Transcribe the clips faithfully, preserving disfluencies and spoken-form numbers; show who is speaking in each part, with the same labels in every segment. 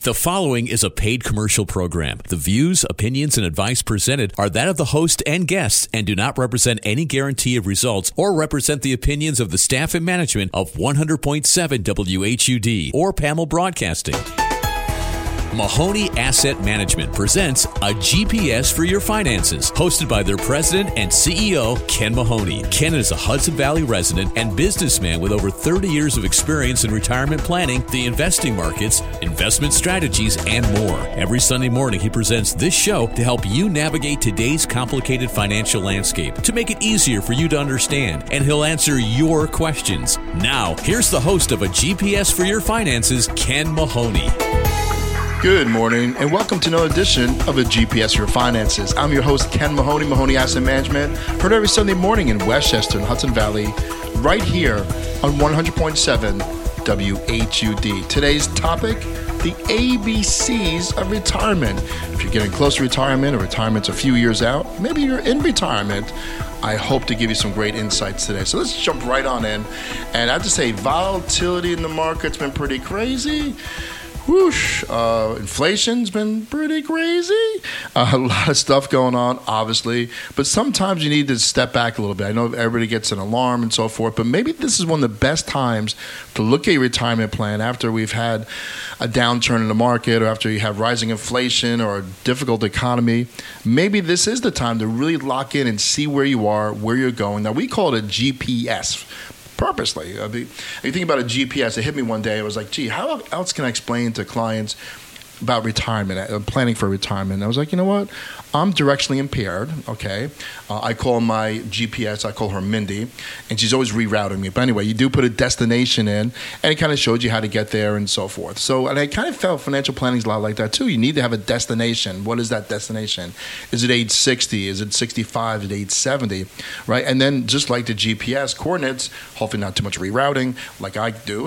Speaker 1: The following is a paid commercial program. The views, opinions, and advice presented are that of the host and guests and do not represent any guarantee of results or represent the opinions of the staff and management of one hundred point seven W H U D or P A M L Broadcasting. Mahoney Asset Management presents a G P S for your finances, hosted by their president and C E O, Ken Mahoney. Ken is a Hudson Valley resident and businessman with over thirty years of experience in retirement planning, the investing markets, investment strategies, and more. Every Sunday morning, he presents this show to help you navigate today's complicated financial landscape, to make it easier for you to understand, and he'll answer your questions. Now, here's the host of a G P S for your finances, Ken Mahoney.
Speaker 2: Good morning, and welcome to another edition of a G P S for Your Finances. I'm your host, Ken Mahoney, Mahoney Asset Management, heard every Sunday morning in Westchester and Hudson Valley, right here on one hundred point seven W H U D. Today's topic, the A B Cs of retirement. If you're getting close to retirement or retirement's a few years out, maybe you're in retirement, I hope to give you some great insights today. So let's jump right on in. And I have to say, volatility in the market's been pretty crazy. Whoosh, uh, inflation's been pretty crazy. Uh, a lot of stuff going on, obviously. But sometimes you need to step back a little bit. I know everybody gets an alarm and so forth, but maybe this is one of the best times to look at your retirement plan after we've had a downturn in the market or after you have rising inflation or a difficult economy. Maybe this is the time to really lock in and see where you are, where you're going. Now, we call it a G P S. Purposely. I mean, if you think about a G P S, it hit me one day. I was like, gee, how else can I explain to clients about retirement, uh, planning for retirement? And I was like, you know what? I'm directionally impaired, okay? Uh, I call my G P S, I call her Mindy, and she's always rerouting me. But anyway, you do put a destination in, and it kind of showed you how to get there and so forth. So, and I kind of felt financial planning is a lot like that too. You need to have a destination. What is that destination? Is it age sixty? Is it sixty-five? Is it age seventy? Right? And then just like the G P S coordinates, hopefully not too much rerouting like I do,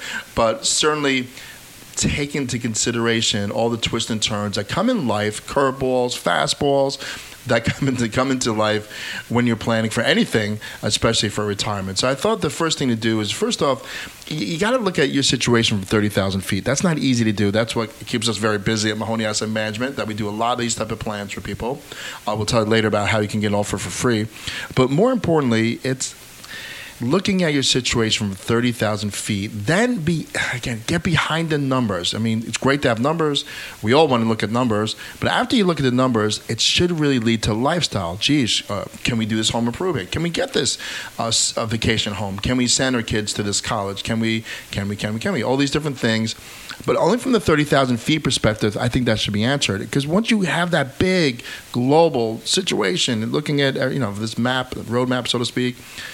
Speaker 2: but certainly take into consideration all the twists and turns that come in life, curveballs, fastballs that come into come into life when you're planning for anything, especially for retirement. So I thought the first thing to do is, first off, you, you got to look at your situation from thirty thousand feet. That's not easy to do. That's what keeps us very busy at Mahoney Asset Management, that we do a lot of these type of plans for people. I will tell you later about how you can get an offer for free. But more importantly, it's looking at your situation from thirty thousand feet, then be again get behind the numbers. I mean, it's great to have numbers. We all want to look at numbers. But after you look at the numbers, it should really lead to lifestyle. Geez, uh, can we do this home improvement? Can we get this uh, a vacation home? Can we send our kids to this college? Can we, can we, can we, can we? All these different things. But only from the thirty thousand feet perspective, I think that should be answered. Because once you have that big global situation, and looking at, you know, this map, roadmap, so to speak,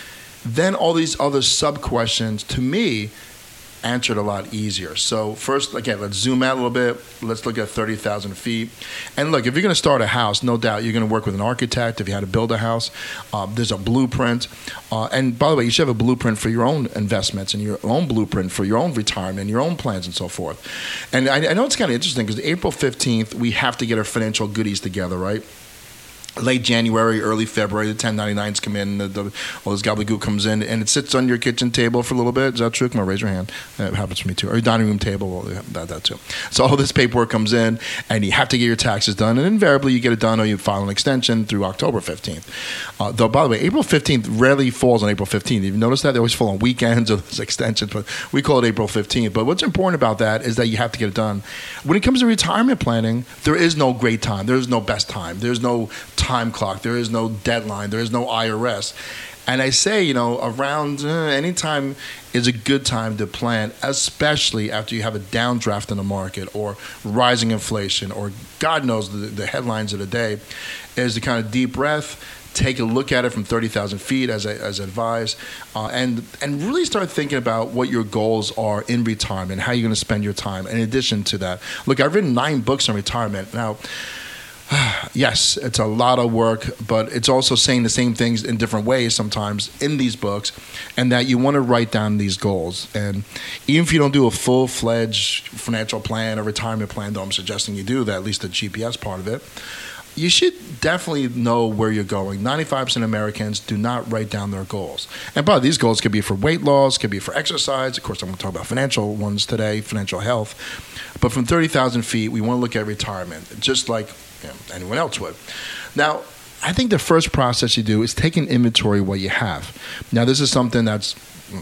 Speaker 2: then all these other sub-questions, to me, answered a lot easier. So first, again, let's zoom out a little bit. Let's look at thirty thousand feet. And look, if you're going to start a house, no doubt you're going to work with an architect. If you had to build a house, uh, there's a blueprint. Uh, and by the way, you should have a blueprint for your own investments and your own blueprint for your own retirement, your own plans and so forth. And I, I know it's kind of interesting because April fifteenth, we have to get our financial goodies together, right? Late January, early February, the ten ninety-nines come in, the, the, all this gobbledygook comes in, and it sits on your kitchen table for a little bit. Is that true? Come on, raise your hand. It happens to me too. Or your dining room table, well, that, that too. So all this paperwork comes in, and you have to get your taxes done, and invariably you get it done or you file an extension through October fifteenth. Uh, though, by the way, April fifteenth rarely falls on April fifteenth. You've noticed that? They always fall on weekends or there's extensions, but we call it April fifteenth. But what's important about that is that you have to get it done. When it comes to retirement planning, there is no great time. There is no best time. There's no time clock. There is no deadline. There is no I R S. And I say, you know, around uh, any time is a good time to plan, especially after you have a downdraft in the market or rising inflation or God knows the, the headlines of the day, is to kind of deep breath, take a look at it from thirty thousand feet as I, as advised, uh, and, and really start thinking about what your goals are in retirement, how you're going to spend your time. In addition to that, look, I've written nine books on retirement. Now, yes, it's a lot of work, but it's also saying the same things in different ways sometimes in these books, and that you want to write down these goals. And even if you don't do a full-fledged financial plan or retirement plan, though I'm suggesting you do that, at least the G P S part of it, you should definitely know where you're going. ninety-five percent of Americans do not write down their goals. And by these goals could be for weight loss, could be for exercise. Of course, I'm going to talk about financial ones today, financial health. But from thirty thousand feet, we want to look at retirement, just like you know, anyone else would. Now, I think the first process you do is take an inventory of what you have. Now, this is something that's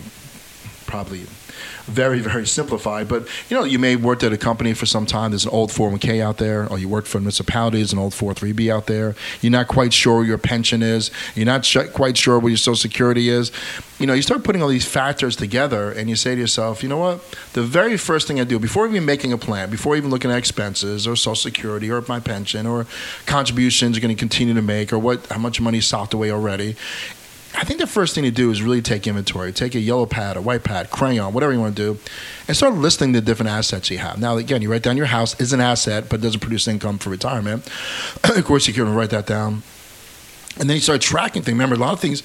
Speaker 2: probably very, very simplified, but you know, you may have worked at a company for some time. There's an old four oh one k out there, or you work for a municipality. There's an old four oh three b out there. You're not quite sure where your pension is. You're not sh- quite sure where your Social Security is. You know, you start putting all these factors together, and you say to yourself, you know what? The very first thing I do before even making a plan, before even looking at expenses or Social Security or my pension or contributions you're going to continue to make or what how much money is socked away already. I think the first thing to do is really take inventory. Take a yellow pad, a white pad, crayon, whatever you want to do, and start listing the different assets you have. Now, again, you write down your house is an asset, but doesn't produce income for retirement. Of course, you can write that down. And then you start tracking things. Remember, a lot of things,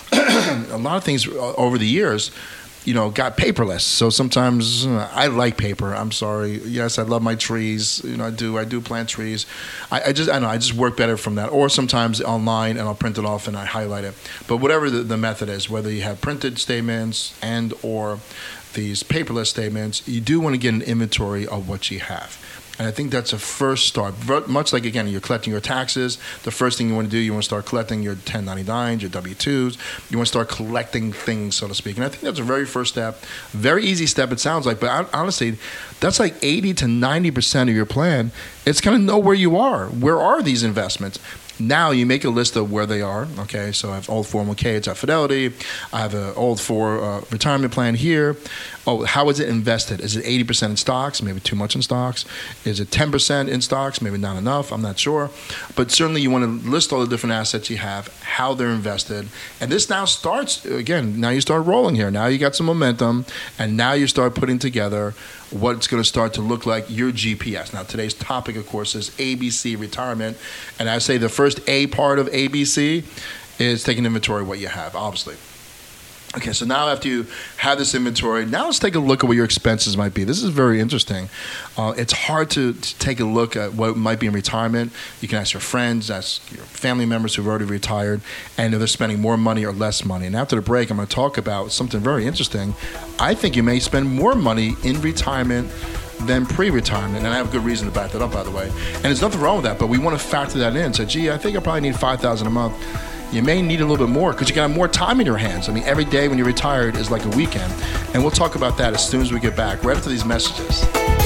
Speaker 2: a lot of things over the years, you know, got paperless. So sometimes uh, I like paper. I'm sorry. Yes, I love my trees. You know, I do. I do plant trees. I, I just, I don't know. I just work better from that. Or sometimes online, and I'll print it off and I highlight it. But whatever the, the method is, whether you have printed statements and or these paperless statements, you do want to get an inventory of what you have. And I think that's a first start. Much like, again, you're collecting your taxes, the first thing you want to do, you want to start collecting your ten ninety-nines, your W two's. You want to start collecting things, so to speak. And I think that's a very first step. Very easy step, it sounds like. But honestly, that's like eighty to ninety percent of your plan. It's going to know where you are. Where are these investments? Now you make a list of where they are. Okay, so I have old four oh one k, it's at Fidelity. I have an old four uh, retirement plan here. Oh, how is it invested? Is it eighty percent in stocks? Maybe too much in stocks. Is it ten percent in stocks? Maybe not enough. I'm not sure. But certainly you want to list all the different assets you have, how they're invested. And this now starts, again, now you start rolling here. Now you got some momentum, and now you start putting together what it's going to start to look like your G P S. Now, today's topic, of course, is A B C retirement. And I say the first A part of A B C is taking inventory of what you have, obviously. Okay, so now after you have this inventory, now let's take a look at what your expenses might be. This is very interesting. Uh, it's hard to, to take a look at what might be in retirement. You can ask your friends, ask your family members who've already retired, and if they're spending more money or less money. And after the break, I'm going to talk about something very interesting. I think you may spend more money in retirement than pre-retirement, and I have a good reason to back that up, by the way. And there's nothing wrong with that, but we want to factor that in. So, gee, I think I probably need five thousand dollars a month. You may need a little bit more because you got more time in your hands. I mean, every day when you're retired is like a weekend. And we'll talk about that as soon as we get back, right after these messages.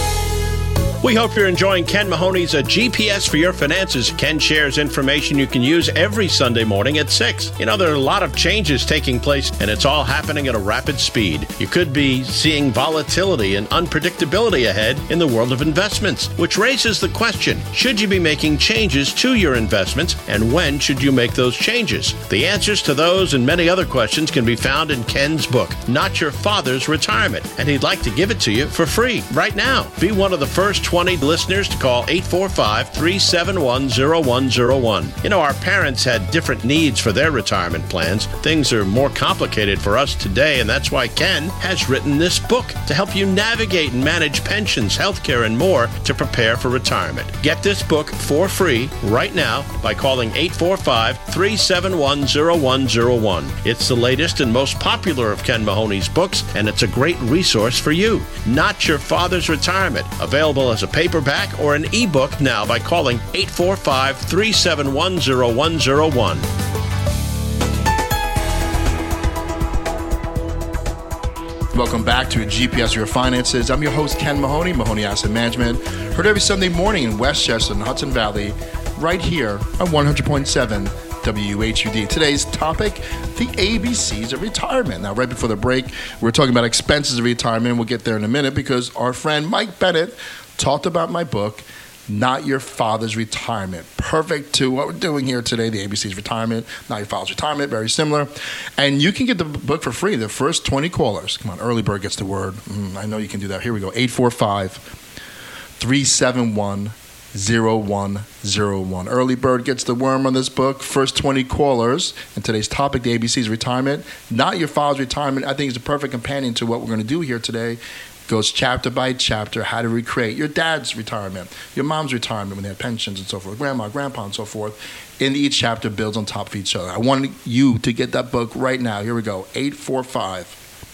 Speaker 3: We hope you're enjoying Ken Mahoney's A G P S for Your Finances. Ken shares information you can use every Sunday morning at six. You know, there are a lot of changes taking place, and it's all happening at a rapid speed. You could be seeing volatility and unpredictability ahead in the world of investments, which raises the question, should you be making changes to your investments, and when should you make those changes? The answers to those and many other questions can be found in Ken's book, Not Your Father's Retirement, and he'd like to give it to you for free right now. Be one of the first twenty listeners to call eight four five, three seven one, zero one zero one. You know, our parents had different needs for their retirement plans. Things are more complicated for us today, and that's why Ken has written this book to help you navigate and manage pensions, healthcare, and more to prepare for retirement. Get this book for free right now by calling eight four five, three seven one, zero one zero one. It's the latest and most popular of Ken Mahoney's books, and it's a great resource for you. Not Your Father's Retirement, available as a paperback or an ebook now by calling eight four five, three seven one, zero one zero one.
Speaker 2: Welcome back to G P S Your Finances. I'm your host, Ken Mahoney, Mahoney Asset Management. Heard every Sunday morning in Westchester and Hudson Valley, right here on one hundred point seven W H U D. Today's topic, the A B Cs of retirement. Now, right before the break, we were talking about expenses of retirement. We'll get there in a minute because our friend Mike Bennett talked about my book, Not Your Father's Retirement. Perfect to what we're doing here today, the A B C's Retirement, Not Your Father's Retirement, very similar. And you can get the book for free, the first twenty callers. Come on, early bird gets the word. Mm, I know you can do that. Here we go, eight four five, three seven one, zero one zero one. Early bird gets the worm on this book. First twenty callers. And today's topic, the A B C's Retirement. Not Your Father's Retirement, I think is the perfect companion to what we're going to do here today. Goes chapter by chapter how to recreate your dad's retirement, your mom's retirement when they had pensions and so forth, grandma, grandpa, and so forth. And each chapter builds on top of each other. I want you to get that book right now. Here we go. eight four five,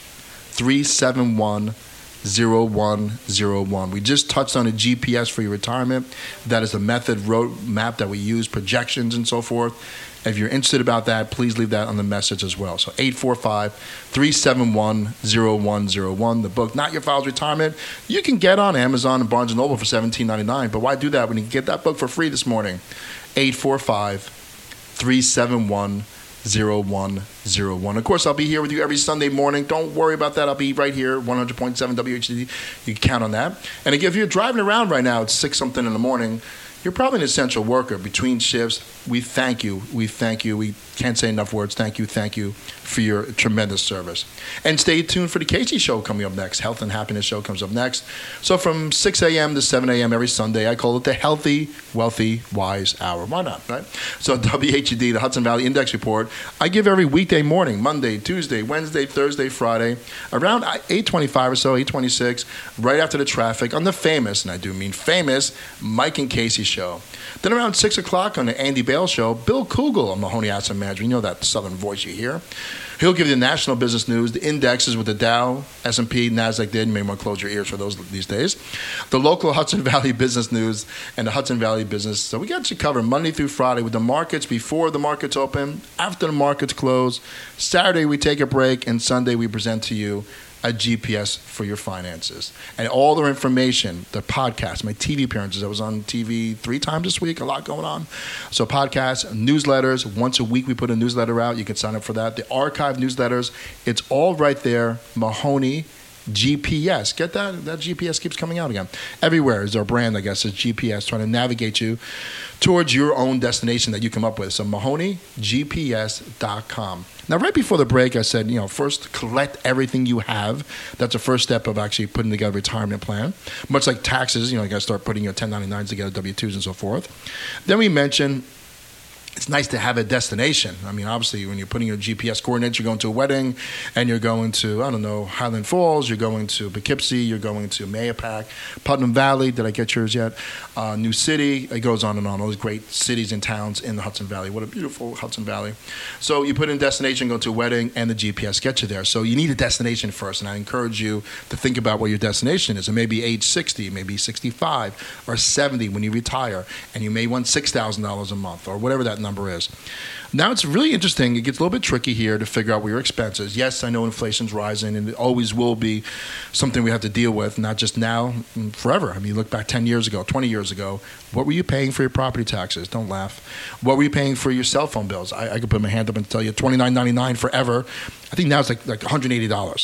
Speaker 2: three seven one, zero one zero one. We just touched on a G P S for your retirement. That is the method roadmap that we use, projections and so forth. If you're interested about that, please leave that on the message as well. So eight four five, three seven one, zero one zero one. The book, Not Your Files Retirement, you can get on Amazon and Barnes and Noble for seventeen ninety-nine. But why do that when you can get that book for free this morning? eight four five, three seven one, zero one zero one. Of course, I'll be here with you every Sunday morning. Don't worry about that. I'll be right here, one hundred point seven W H D. You can count on that. And if you're driving around right now, it's six something in the morning, you're probably an essential worker between shifts. We thank you. We thank you. We can't say enough words. Thank you. Thank you for your tremendous service. And stay tuned for the Casey Show coming up next. Health and Happiness Show comes up next. So from six a.m. to seven a.m. every Sunday, I call it the Healthy, Wealthy, Wise Hour. Why not, right? So W H D, the Hudson Valley Index Report, I give every weekday morning, Monday, Tuesday, Wednesday, Thursday, Friday, around eight twenty-five or so, eight twenty-six, right after the traffic on the famous, and I do mean famous, Mike and Casey Show. Then around six o'clock on the Andy Bale Show, Bill Kugel on Mahoney Asset Management. You know that southern voice you hear. He'll give you the national business news, the indexes with the Dow, S and P, NASDAQ did. You may want to close your ears for those these days. The local Hudson Valley business news and the Hudson Valley business. So we got you covered Monday through Friday with the markets before the markets open, after the markets close. Saturday we take a break, and Sunday we present to you a G P S for your finances. And all their information, the podcast, my T V appearances. I was on T V three times this week, a lot going on. So podcasts, newsletters. Once a week we put a newsletter out. You can sign up for that. The archive newsletters, it's all right there. Mahoney G P S. Get that? That G P S keeps coming out again. Everywhere is our brand, I guess, is G P S, trying to navigate you towards your own destination that you come up with. So Mahoney G P S dot com. Now, right before the break, I said, you know, first collect everything you have. That's the first step of actually putting together a retirement plan. Much like taxes, you know, you got to start putting your ten ninety-nines together, W two's and so forth. Then we mentioned it's nice to have a destination. I mean, obviously, when you're putting your G P S coordinates, you're going to a wedding, and you're going to, I don't know, Highland Falls, you're going to Poughkeepsie, you're going to Mayapack, Putnam Valley. Did I get yours yet? Uh, New City. It goes on and on. All those great cities and towns in the Hudson Valley. What a beautiful Hudson Valley. So you put in destination, go to a wedding, and the G P S gets you there. So you need a destination first, and I encourage you to think about what your destination is. It may be age sixty, maybe sixty-five, or seventy when you retire, and you may want six thousand dollars a month, or whatever that number is. Now it's really interesting. It gets a little bit tricky here to figure out what your expenses. Yes, I know inflation's rising, and it always will be something we have to deal with, not just now, forever. I mean, look back ten years ago, twenty years ago. What were you paying for your property taxes? Don't laugh. What were you paying for your cell phone bills? I, I could put my hand up and tell you twenty-nine ninety-nine forever. I think now it's like, like one hundred eighty dollars.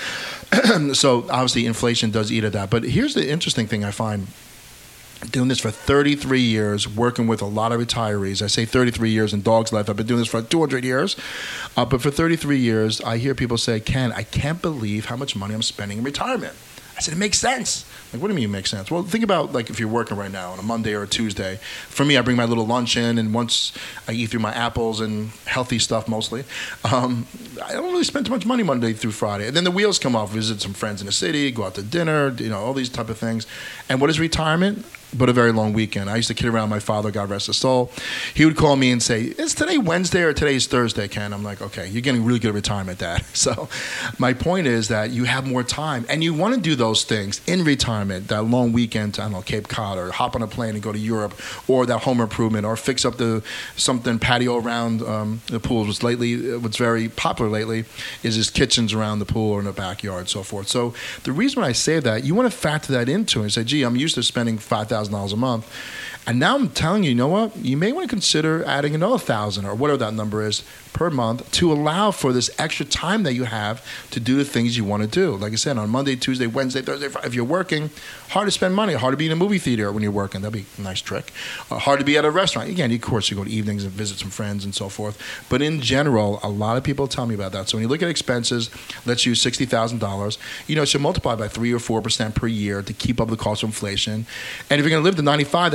Speaker 2: So obviously inflation does eat at that. But here's the interesting thing I find. Doing this for thirty-three years, working with a lot of retirees. I say thirty-three years in dog's life. I've been doing this for two hundred years. Uh, but for thirty-three years, I hear people say, Ken, I can't believe how much money I'm spending in retirement. I said, it makes sense. Like, what do you mean it makes sense? Well, think about, like, if you're working right now on a Monday or a Tuesday. For me, I bring my little lunch in, and once I eat through my apples and healthy stuff mostly, um, I don't really spend too much money Monday through Friday. And then the wheels come off, visit some friends in the city, go out to dinner, you know, all these type of things. And what is retirement? But a very long weekend. I used to kid around my father, God rest his soul. He would call me and say, is today Wednesday or today's Thursday, Ken? I'm like, okay, you're getting really good at retirement, Dad. So my point is that you have more time, and you want to do those things in retirement, that long weekend to, I don't know, Cape Cod, or hop on a plane and go to Europe, or that home improvement, or fix up the something patio around um, the pool. What's lately, what's very popular lately is his kitchens around the pool or in the backyard and so forth. So the reason why I say that, you want to factor that into it and say, gee, I'm used to spending five thousand dollars a month. And now I'm telling you, you know what? You may want to consider adding another thousand or whatever that number is per month to allow for this extra time that you have to do the things you want to do. Like I said, on Monday, Tuesday, Wednesday, Thursday, Friday, if you're working, hard to spend money, hard to be in a movie theater when you're working. That'd be a nice trick. Uh, hard to be at a restaurant. Again, of course, you go to evenings and visit some friends and so forth. But in general, a lot of people tell me about that. So when you look at expenses, let's use sixty thousand dollars. You know, it should multiply by three or four percent per year to keep up the cost of inflation. And if you're going to live to ninety-five, that's thirty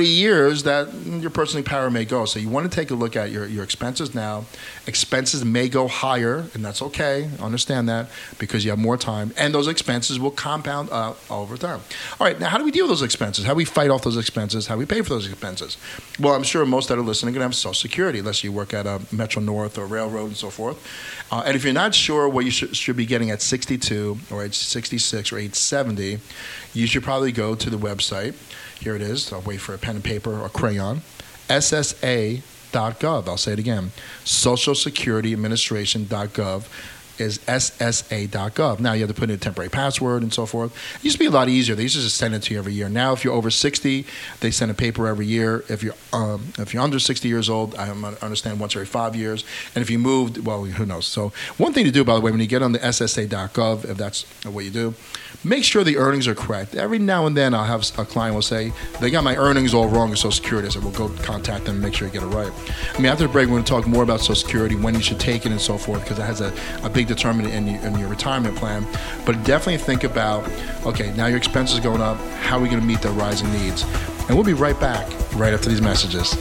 Speaker 2: years that your purchasing power may go. So you want to take a look at your, your expenses now. Expenses may go higher, and that's okay. Understand that, because you have more time, and those expenses will compound up over time. All right, now how do we deal with those expenses? How do we fight off those expenses? How do we pay for those expenses? Well, I'm sure most that are listening are going to have Social Security, unless you work at a Metro North or Railroad and so forth. Uh, and if you're not sure what you should, should be getting at sixty-two or age sixty-six or age seventy, you should probably go to the website. Here it is. I'll wait for a pen and paper or crayon. S S A dot gov. I'll say it again. Social Security Administration dot gov is S S A dot gov. Now you have to put in a temporary password and so forth. It used to be a lot easier. They used to just send it to you every year. Now if you're over sixty, they send a paper every year. If you're um, if you're under sixty years old, I understand once every five years. And if you moved, well, who knows? So one thing to do, by the way, when you get on the S S A dot gov, if that's what you do, make sure the earnings are correct. Every now and then I'll have a client will say, they got my earnings all wrong with Social Security. So we'll go contact them and make sure you get it right. I mean, after the break, we're going to talk more about Social Security, when you should take it and so forth, because it has a, a big determinant in, in your retirement plan. But definitely think about, okay, now your expenses are going up. How are we going to meet the rising needs? And we'll be right back right after these messages.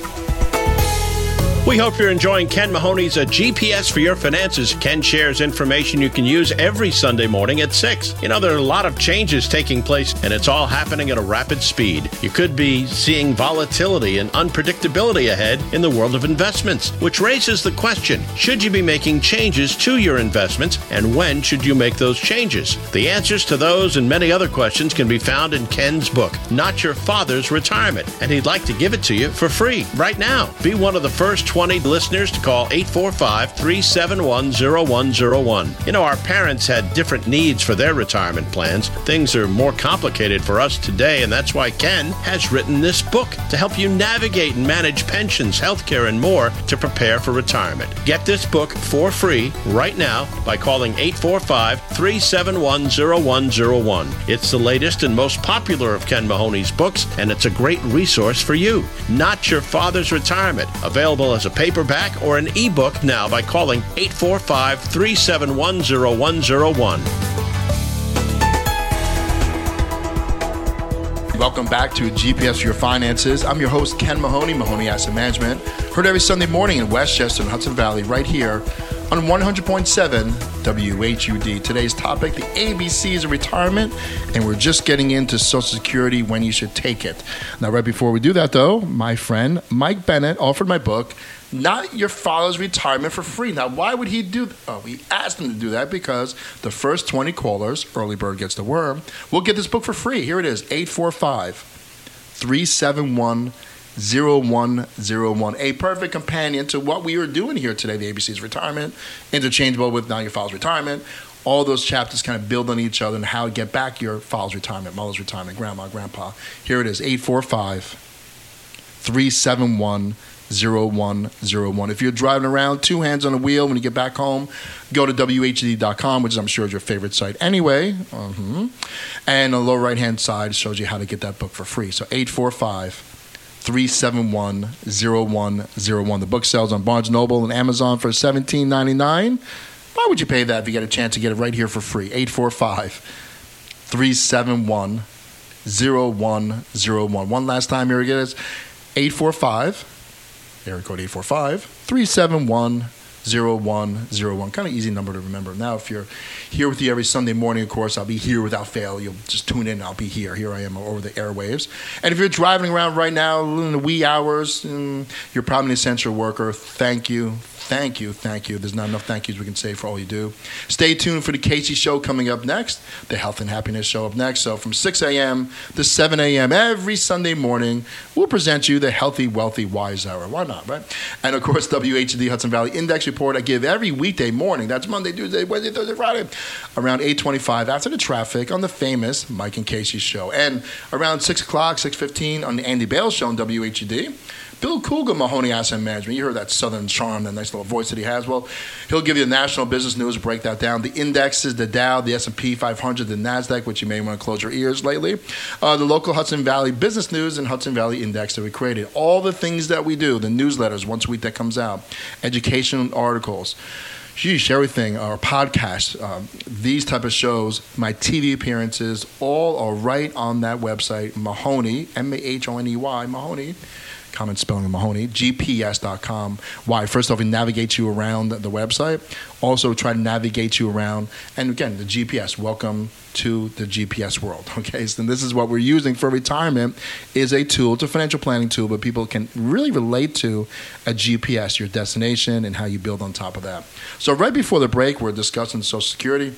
Speaker 3: We hope you're enjoying Ken Mahoney's A G P S for Your Finances. Ken shares information you can use every Sunday morning at six. You know, there are a lot of changes taking place, and it's all happening at a rapid speed. You could be seeing volatility and unpredictability ahead in the world of investments, which raises the question, should you be making changes to your investments, and when should you make those changes? The answers to those and many other questions can be found in Ken's book, Not Your Father's Retirement, and he'd like to give it to you for free right now. Be one of the first twenty listeners to call eight four five, three seven one, zero one zero one. You know, our parents had different needs for their retirement plans. Things are more complicated for us today, and that's why Ken has written this book to help you navigate and manage pensions, healthcare, and more to prepare for retirement. Get this book for free right now by calling eight four five, three seven one, zero one zero one. It's the latest and most popular of Ken Mahoney's books, and it's a great resource for you. Not Your Father's Retirement, available as a paperback or an ebook now by calling eight four five, three seven one, zero one zero one.
Speaker 2: Welcome back to G P S for Your Finances. I'm your host, Ken Mahoney, Mahoney Asset Management. Heard every Sunday morning in Westchester and Hudson Valley, right here on one hundred point seven W H U D. Today's topic, the A B Cs of retirement, and we're just getting into Social Security, when you should take it. Now, right before we do that, though, my friend Mike Bennett offered my book, Not Your Father's Retirement, for free. Now, why would he do that? Oh, we asked him to do that because the first twenty callers, early bird gets the worm, will get this book for free. Here it is, eight four five, three seven one, zero one zero one. A perfect companion to what we are doing here today, the A B Cs of retirement, interchangeable with Now Your Father's Retirement. All those chapters kind of build on each other and how to get back your father's retirement, mother's retirement, grandma, grandpa. Here it is, eight four five, three seven one, zero one zero one. If you're driving around, two hands on the wheel, when you get back home, go to W H D dot com, which I'm sure is your favorite site anyway. Uh-huh. And on the lower right-hand side shows you how to get that book for free. So eight four five, three seven one, zero one zero one. The book sells on Barnes and Noble and Amazon for seventeen ninety-nine. Why would you pay that if you get a chance to get it right here for free? eight four five, three seven one, zero one zero one. One last time here again, it's eight four five, area code eight four five, three seven one, zero one zero one. Kind of easy number to remember. Now, if you're here with you every Sunday morning, of course, I'll be here without fail. You'll just tune in. I'll be here. Here I am over the airwaves. And if you're driving around right now in the wee hours, you're probably an essential worker. Thank you. Thank you, thank you. There's not enough thank yous we can say for all you do. Stay tuned for the Casey Show coming up next, the Health and Happiness Show up next. So from six a.m. to seven a.m. every Sunday morning, we'll present you the Healthy, Wealthy, Wise Hour. Why not, right? And, of course, W H D Hudson Valley Index Report I give every weekday morning. That's Monday, Tuesday, Wednesday, Thursday, Friday, around eight twenty-five after the traffic on the famous Mike and Casey Show. And around six o'clock, six fifteen on the Andy Bale Show on W H D. Bill Cougar, Mahoney Asset Management. You heard that southern charm, that nice little voice that he has. Well, he'll give you the national business news, break that down. The indexes, the Dow, the S and P five hundred, the NASDAQ, which you may want to close your ears lately. Uh, the local Hudson Valley business news and Hudson Valley Index that we created. All the things that we do, the newsletters once a week that comes out, educational articles. sheesh, everything, our podcast, um, these type of shows, my T V appearances, all are right on that website, Mahoney, M A H O N E Y, Mahoney. Common spelling of Mahoney, G P S dot com. Why? First off, it navigates you around the website. Also, try to navigate you around. And again, the G P S. Welcome to the G P S world. Okay, so this is what we're using for retirement. Is a tool. It's a financial planning tool, but people can really relate to a G P S, your destination, and how you build on top of that. So right before the break, we're discussing Social Security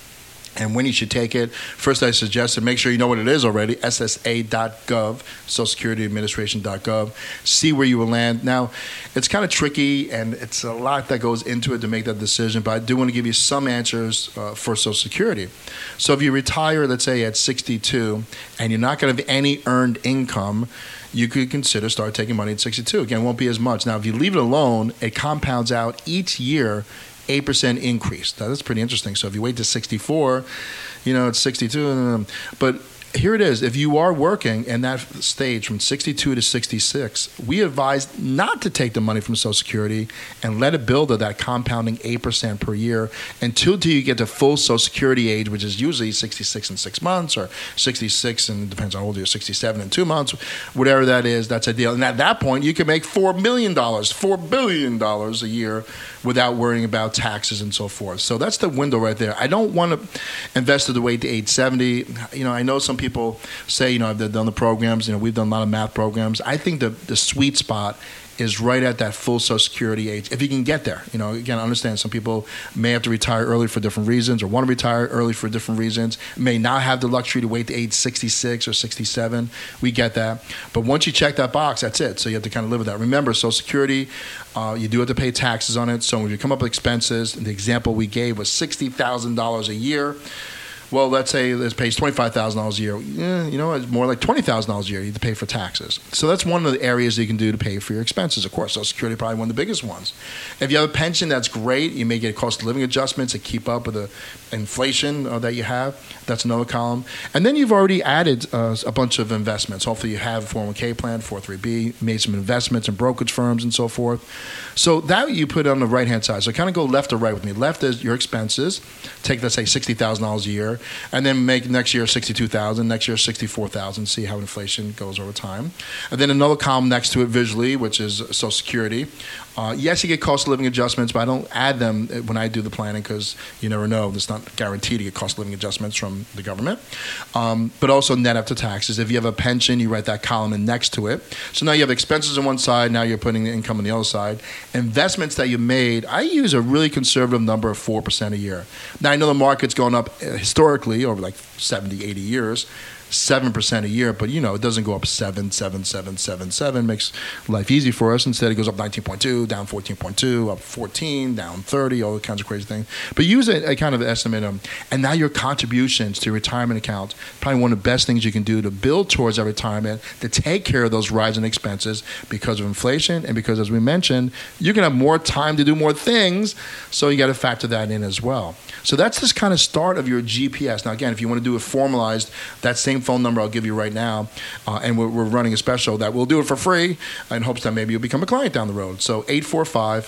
Speaker 2: and when you should take it. First, I suggested make sure you know what it is already, S S A dot gov, Social Security Administration dot gov. See where you will land. Now, it's kind of tricky, and it's a lot that goes into it to make that decision, but I do want to give you some answers uh, for Social Security. So if you retire, let's say at sixty-two, and you're not going to have any earned income, you could consider start taking money at sixty-two. Again, it won't be as much. Now, if you leave it alone, it compounds out each year eight percent increase. Now, that's pretty interesting. So if you wait to sixty-four, you know, it's sixty-two. But here it is. If you are working in that stage from sixty-two to sixty-six, we advise not to take the money from Social Security and let it build at that compounding eight percent per year until you get to full Social Security age, which is usually sixty-six in six months or sixty-six, and it depends on how old you are, sixty-seven in two months, whatever that is, that's a deal. And at that point, you can make four million dollars, four billion dollars a year without worrying about taxes and so forth. So that's the window right there. I don't want to invest to wait to age seventy. You know, I know some people People say, you know, I've done the programs, you know, we've done a lot of math programs. I think the, the sweet spot is right at that full Social Security age, if you can get there. You know, again, I understand some people may have to retire early for different reasons or want to retire early for different reasons, may not have the luxury to wait to age sixty-six or sixty-seven. We get that. But once you check that box, that's it. So you have to kind of live with that. Remember, Social Security, uh, you do have to pay taxes on it. So when you come up with expenses, the example we gave was sixty thousand dollars a year. Well, let's say it pays twenty-five thousand dollars a year. Yeah, you know, it's more like twenty thousand dollars a year you have to pay for taxes. So that's one of the areas that you can do to pay for your expenses. Of course, Social Security probably one of the biggest ones. If you have a pension, that's great. You may get cost of living adjustments to keep up with the inflation uh, that you have. That's another column. And then you've already added uh, a bunch of investments. Hopefully you have a four oh one k plan, four oh three b, made some investments in brokerage firms and so forth. So that you put on the right-hand side. So kind of go left or right with me. Left is your expenses. Take, let's say, sixty thousand dollars a year. And then make next year sixty-two thousand dollars, next year sixty-four thousand dollars, see how inflation goes over time. And then another column next to it visually, which is Social Security. Uh, yes, you get cost of living adjustments, but I don't add them when I do the planning because you never know. It's not guaranteed to get cost of living adjustments from the government. Um, but also net after taxes. If you have a pension, you write that column in next to it. So now you have expenses on one side, now you're putting the income on the other side. Investments that you made, I use a really conservative number of four percent a year. Now I know the market's going up historically over like seventy, eighty years. seven percent a year, but you know, it doesn't go up seven, seven, seven, seven, seven, makes life easy for us. Instead, it goes up nineteen point two, down fourteen point two, up fourteen, down thirty, all kinds of crazy things. But use a, a kind of estimate of, and now your contributions to your retirement account, probably one of the best things you can do to build towards that retirement, to take care of those rising expenses because of inflation and because, as we mentioned, you're going to have more time to do more things, so you got to factor that in as well. So that's this kind of start of your G P S. Now, again, if you want to do it formalized, that same phone number I'll give you right now, uh, and we're, we're running a special that we'll do it for free in hopes that maybe you'll become a client down the road. So eight four five,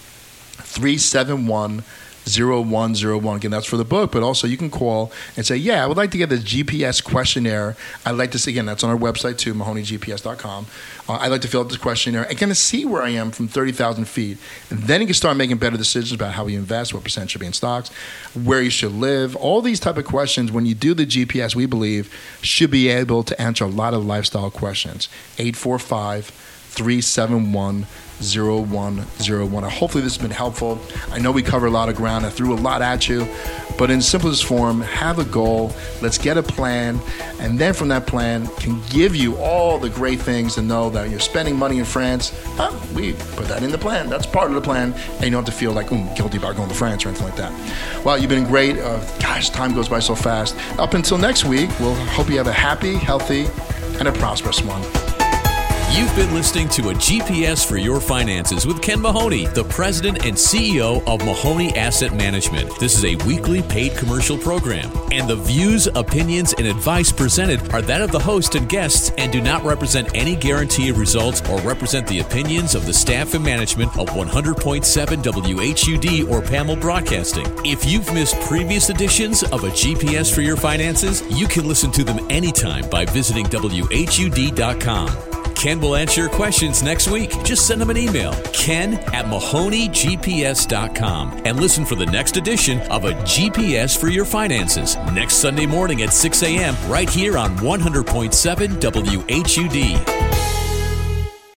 Speaker 2: three seven one, zero one zero one. Again, that's for the book, but also you can call and say, yeah, I would like to get the G P S questionnaire. I'd like to see, again, that's on our website too, mahoney g p s dot com. Uh, I'd like to fill out this questionnaire and kind of see where I am from thirty thousand feet. And then you can start making better decisions about how you invest, what percent should be in stocks, where you should live. All these type of questions, when you do the G P S, we believe, should be able to answer a lot of lifestyle questions. eight four five, three seven one, zero one zero one. Hopefully this has been helpful. I know we cover a lot of ground. I threw a lot at you, but in simplest form, have a goal. Let's get a plan, and then from that plan can give you all the great things to know that you're spending money in France. Well, we put that in the plan. That's part of the plan, and you don't have to feel like mm, guilty about going to France or anything like that. Well, you've been great. Uh, gosh, time goes by so fast. Up until next week, we'll hope you have a happy, healthy, and a prosperous one.
Speaker 1: You've been listening to a G P S for Your Finances with Ken Mahoney, the president and C E O of Mahoney Asset Management. This is a weekly paid commercial program, and the views, opinions, and advice presented are that of the host and guests and do not represent any guarantee of results or represent the opinions of the staff and management of one hundred point seven W H U D or P A M L Broadcasting. If you've missed previous editions of a G P S for Your Finances, you can listen to them anytime by visiting W H U D dot com. Ken will answer your questions next week. Just send him an email, ken at mahoney g p s dot com, and listen for the next edition of a G P S for Your Finances next Sunday morning at six a.m. right here on one hundred point seven W H U D.